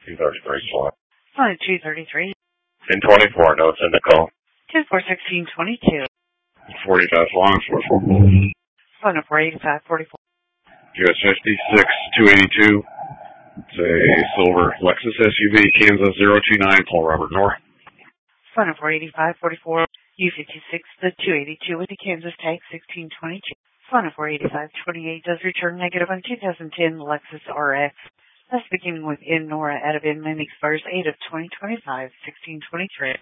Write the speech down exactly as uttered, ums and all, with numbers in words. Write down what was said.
two thirty-three slot. Flight two thirty-three. ten twenty-four, no, it's in the call. ten four sixteen twenty-two. forty-five long, four four. Phone number eighty-five forty-four. U S fifty-six two eighty-two. It's a silver Lexus S U V, Kansas zero two nine, Paul Robert North. Phone number eighty-five forty-four. U fifty-six the two eighty-two with the Kansas tag sixteen twenty-two. Phone number eighty-five twenty-eight does return negative on two thousand ten Lexus R X. That's beginning with N Nora out of N Mendix Bars eight of twenty twenty-five, sixteen twenty-three.